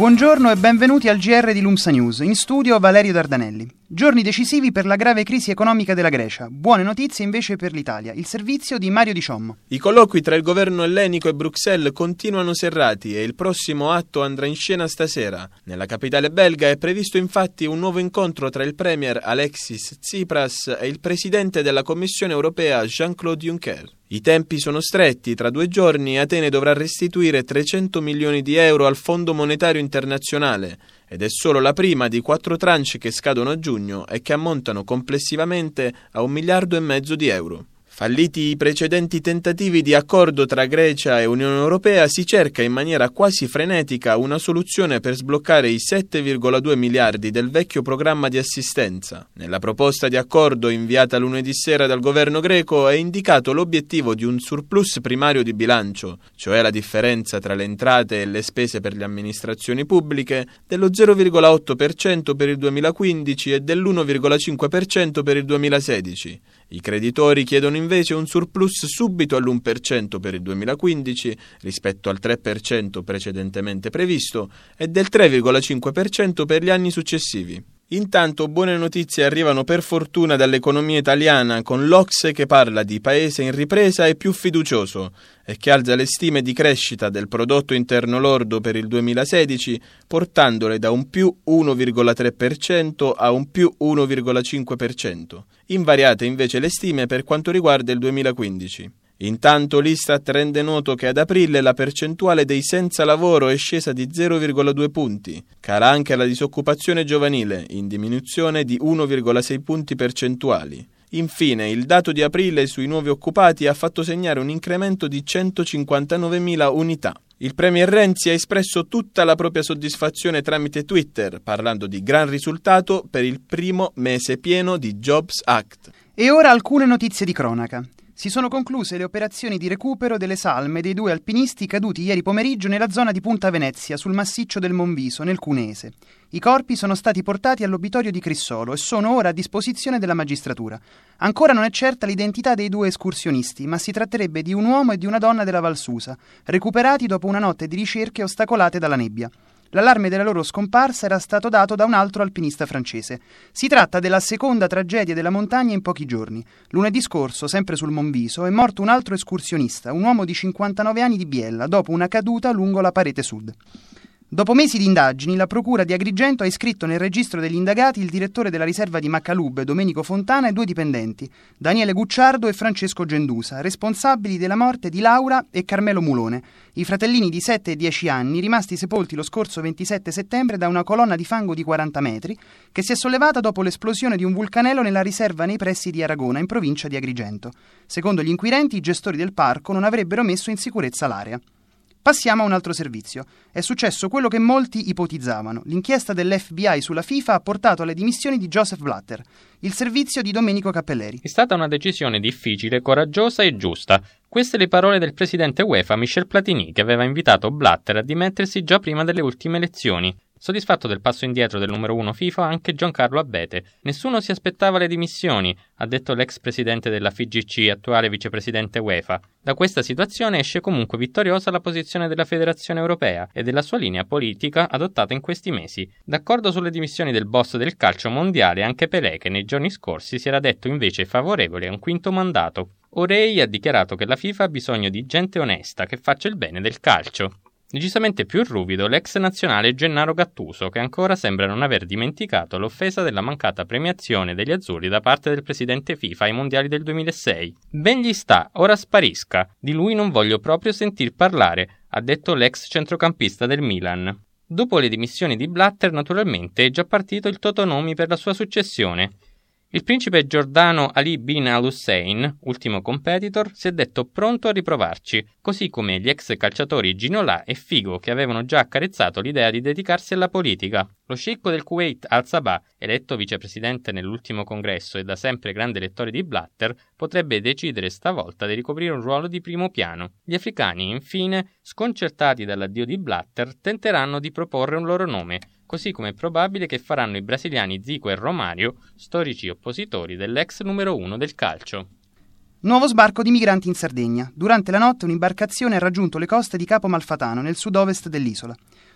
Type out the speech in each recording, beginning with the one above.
Buongiorno e benvenuti al GR di Lumsa News. In studio Valerio Dardanelli. Giorni decisivi per la grave crisi economica della Grecia. Buone notizie invece per l'Italia. Il servizio di Mario Di Ciommo. I colloqui tra il governo ellenico e Bruxelles continuano serrati e il prossimo atto andrà in scena stasera. Nella capitale belga è previsto infatti un nuovo incontro tra il premier Alexis Tsipras e il presidente della Commissione europea Jean-Claude Juncker. I tempi sono stretti, tra 2 giorni Atene dovrà restituire 300 milioni di euro al Fondo Monetario Internazionale ed è solo la prima di 4 tranche che scadono a giugno e che ammontano complessivamente a 1,5 miliardi di euro. Falliti i precedenti tentativi di accordo tra Grecia e Unione Europea, si cerca in maniera quasi frenetica una soluzione per sbloccare i 7,2 miliardi del vecchio programma di assistenza. Nella proposta di accordo inviata lunedì sera dal governo greco è indicato l'obiettivo di un surplus primario di bilancio, cioè la differenza tra le entrate e le spese per le amministrazioni pubbliche, dello 0,8% per il 2015 e dell'1,5% per il 2016. I creditori chiedono invece un surplus subito all'1% per il 2015 rispetto al 3% precedentemente previsto e del 3,5% per gli anni successivi. Intanto buone notizie arrivano per fortuna dall'economia italiana, con l'Ocse che parla di paese in ripresa e più fiducioso e che alza le stime di crescita del prodotto interno lordo per il 2016, portandole da un più 1,3% a un più 1,5%. Invariate invece le stime per quanto riguarda il 2015. Intanto l'Istat rende noto che ad aprile la percentuale dei senza lavoro è scesa di 0,2 punti. Cala anche la disoccupazione giovanile, in diminuzione di 1,6 punti percentuali. Infine, il dato di aprile sui nuovi occupati ha fatto segnare un incremento di 159.000 unità. Il premier Renzi ha espresso tutta la propria soddisfazione tramite Twitter, parlando di gran risultato per il primo mese pieno di Jobs Act. E ora alcune notizie di cronaca. Si sono concluse le operazioni di recupero delle salme dei 2 alpinisti caduti ieri pomeriggio nella zona di Punta Venezia, sul massiccio del Monviso, nel Cuneese. I corpi sono stati portati all'obitorio di Crissolo e sono ora a disposizione della magistratura. Ancora non è certa l'identità dei 2 escursionisti, ma si tratterebbe di un uomo e di una donna della Valsusa, recuperati dopo una notte di ricerche ostacolate dalla nebbia. L'allarme della loro scomparsa era stato dato da un altro alpinista francese. Si tratta della seconda tragedia della montagna in pochi giorni. Lunedì scorso, sempre sul Monviso, è morto un altro escursionista, un uomo di 59 anni di Biella, dopo una caduta lungo la parete sud. Dopo mesi di indagini, la Procura di Agrigento ha iscritto nel registro degli indagati il direttore della riserva di Maccalub, Domenico Fontana, e 2 dipendenti, Daniele Gucciardo e Francesco Gendusa, responsabili della morte di Laura e Carmelo Mulone, i fratellini di 7 e 10 anni rimasti sepolti lo scorso 27 settembre da una colonna di fango di 40 metri che si è sollevata dopo l'esplosione di un vulcanello nella riserva nei pressi di Aragona, in provincia di Agrigento. Secondo gli inquirenti, i gestori del parco non avrebbero messo in sicurezza l'area. Passiamo a un altro servizio. È successo quello che molti ipotizzavano. L'inchiesta dell'FBI sulla FIFA ha portato alle dimissioni di Joseph Blatter. Il servizio di Domenico Cappelleri. È stata una decisione difficile, coraggiosa e giusta. Queste le parole del presidente UEFA Michel Platini, che aveva invitato Blatter a dimettersi già prima delle ultime elezioni. Soddisfatto del passo indietro del numero 1 FIFA anche Giancarlo Abete. Nessuno si aspettava le dimissioni, ha detto l'ex presidente della FIGC, attuale vicepresidente UEFA. Da questa situazione esce comunque vittoriosa la posizione della Federazione Europea e della sua linea politica adottata in questi mesi. D'accordo sulle dimissioni del boss del calcio mondiale anche Pelé, che nei giorni scorsi si era detto invece favorevole a un 5º mandato. Orei ha dichiarato che la FIFA ha bisogno di gente onesta che faccia il bene del calcio. Decisamente più ruvido l'ex nazionale Gennaro Gattuso, che ancora sembra non aver dimenticato l'offesa della mancata premiazione degli azzurri da parte del presidente FIFA ai mondiali del 2006. Ben gli sta, ora sparisca. Di lui non voglio proprio sentir parlare, ha detto l'ex centrocampista del Milan. Dopo le dimissioni di Blatter, naturalmente, è già partito il totonomi per la sua successione. Il principe giordano Ali bin al-Hussein, ultimo competitor, si è detto pronto a riprovarci, così come gli ex calciatori Ginola e Figo, che avevano già accarezzato l'idea di dedicarsi alla politica. Lo sceicco del Kuwait Al-Sabah, eletto vicepresidente nell'ultimo congresso e da sempre grande lettore di Blatter, potrebbe decidere stavolta di ricoprire un ruolo di primo piano. Gli africani, infine, sconcertati dall'addio di Blatter, tenteranno di proporre un loro nome, così come è probabile che faranno i brasiliani Zico e Romario, storici oppositori dell'ex numero 1 del calcio. Nuovo sbarco di migranti in Sardegna. Durante la notte un'imbarcazione ha raggiunto le coste di Capo Malfatano, nel sud-ovest dell'isola.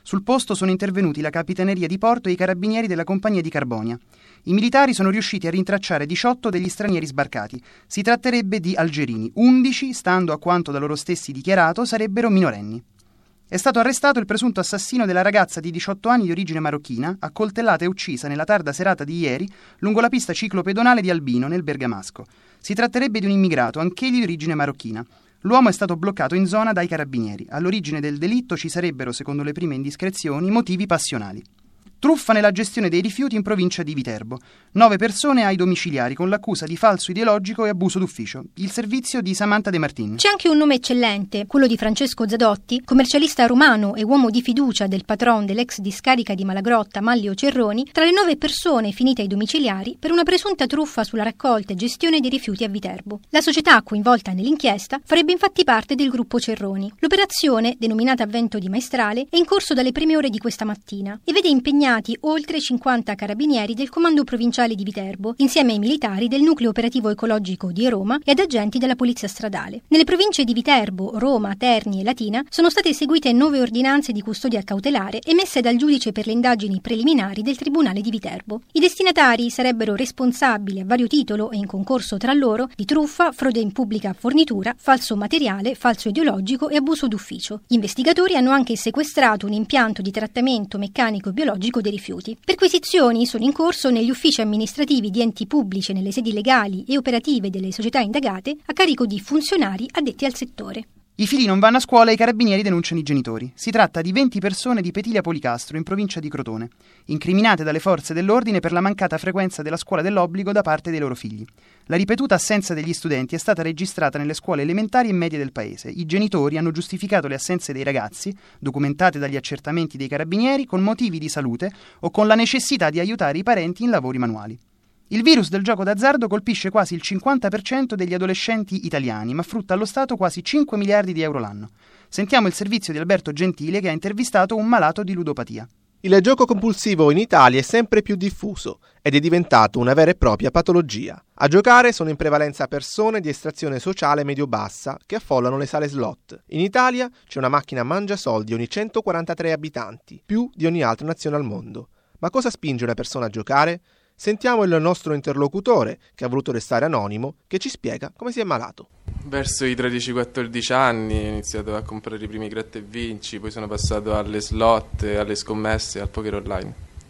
Sul posto sono intervenuti la Capitaneria di Porto e i carabinieri della compagnia di Carbonia. I militari sono riusciti a rintracciare 18 degli stranieri sbarcati. Si tratterebbe di algerini, 11, stando a quanto da loro stessi dichiarato, sarebbero minorenni. È stato arrestato il presunto assassino della ragazza di 18 anni di origine marocchina, accoltellata e uccisa nella tarda serata di ieri lungo la pista ciclopedonale di Albino, nel Bergamasco. Si tratterebbe di un immigrato, anch'egli di origine marocchina. L'uomo è stato bloccato in zona dai carabinieri. All'origine del delitto ci sarebbero, secondo le prime indiscrezioni, motivi passionali. Truffa nella gestione dei rifiuti in provincia di Viterbo. 9 persone ai domiciliari con l'accusa di falso ideologico e abuso d'ufficio. Il servizio di Samantha De Martin. C'è anche un nome eccellente, quello di Francesco Zadotti, commercialista romano e uomo di fiducia del patron dell'ex discarica di Malagrotta Mallio Cerroni, tra le 9 persone finite ai domiciliari per una presunta truffa sulla raccolta e gestione dei rifiuti a Viterbo. La società coinvolta nell'inchiesta farebbe infatti parte del gruppo Cerroni. L'operazione, denominata Vento di Maestrale, è in corso dalle prime ore di questa mattina e vede impegnati oltre 50 carabinieri del comando provinciale di Viterbo, insieme ai militari del nucleo operativo ecologico di Roma e ad agenti della polizia stradale. Nelle province di Viterbo, Roma, Terni e Latina sono state eseguite 9 ordinanze di custodia cautelare emesse dal giudice per le indagini preliminari del Tribunale di Viterbo. I destinatari sarebbero responsabili a vario titolo e in concorso tra loro di truffa, frode in pubblica fornitura, falso materiale, falso ideologico e abuso d'ufficio. Gli investigatori hanno anche sequestrato un impianto di trattamento meccanico e biologico dei rifiuti. Perquisizioni sono in corso negli uffici amministrativi di enti pubblici e nelle sedi legali e operative delle società indagate a carico di funzionari addetti al settore. I figli non vanno a scuola e i carabinieri denunciano i genitori. Si tratta di 20 persone di Petilia Policastro, in provincia di Crotone, incriminate dalle forze dell'ordine per la mancata frequenza della scuola dell'obbligo da parte dei loro figli. La ripetuta assenza degli studenti è stata registrata nelle scuole elementari e medie del paese. I genitori hanno giustificato le assenze dei ragazzi, documentate dagli accertamenti dei carabinieri, con motivi di salute o con la necessità di aiutare i parenti in lavori manuali. Il virus del gioco d'azzardo colpisce quasi il 50% degli adolescenti italiani, ma frutta allo Stato quasi 5 miliardi di euro l'anno. Sentiamo il servizio di Alberto Gentile che ha intervistato un malato di ludopatia. Il gioco compulsivo in Italia è sempre più diffuso ed è diventato una vera e propria patologia. A giocare sono in prevalenza persone di estrazione sociale medio-bassa che affollano le sale slot. In Italia c'è una macchina mangiasoldi ogni 143 abitanti, più di ogni altra nazione al mondo. Ma cosa spinge una persona a giocare? Sentiamo il nostro interlocutore, che ha voluto restare anonimo, che ci spiega come si è malato. Verso i 13-14 anni ho iniziato a comprare i primi gratta e vinci, poi sono passato alle slot, alle scommesse, al poker online.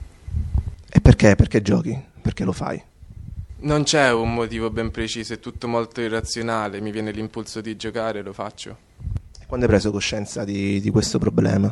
E perché? Perché giochi? Perché lo fai? Non c'è un motivo ben preciso, è tutto molto irrazionale, mi viene l'impulso di giocare e lo faccio. E quando hai preso coscienza di questo problema?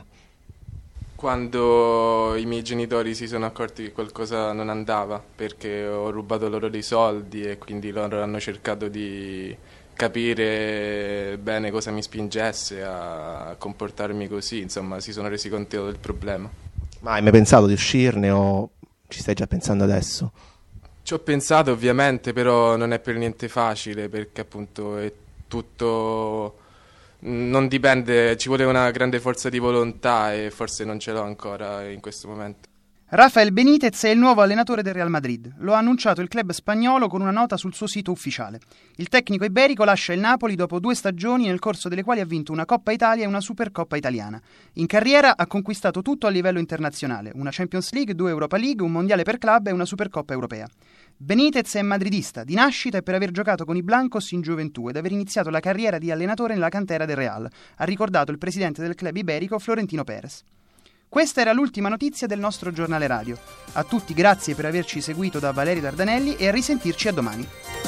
Quando i miei genitori si sono accorti che qualcosa non andava, perché ho rubato loro dei soldi e quindi loro hanno cercato di capire bene cosa mi spingesse a comportarmi così, insomma si sono resi conto del problema. Ma hai mai pensato di uscirne o ci stai già pensando adesso? Ci ho pensato ovviamente, però non è per niente facile perché appunto è tutto... Non dipende, ci vuole una grande forza di volontà e forse non ce l'ho ancora in questo momento. Rafael Benítez è il nuovo allenatore del Real Madrid. Lo ha annunciato il club spagnolo con una nota sul suo sito ufficiale. Il tecnico iberico lascia il Napoli dopo 2 stagioni nel corso delle quali ha vinto una Coppa Italia e una Supercoppa italiana. In carriera ha conquistato tutto a livello internazionale: una Champions League, 2 Europa League, un mondiale per club e una Supercoppa europea. Benítez è madridista di nascita e per aver giocato con i Blancos in gioventù ed aver iniziato la carriera di allenatore nella cantera del Real, ha ricordato il presidente del club iberico Florentino Pérez. Questa era l'ultima notizia del nostro giornale radio. A tutti grazie per averci seguito da Valerio Dardanelli e a risentirci a domani.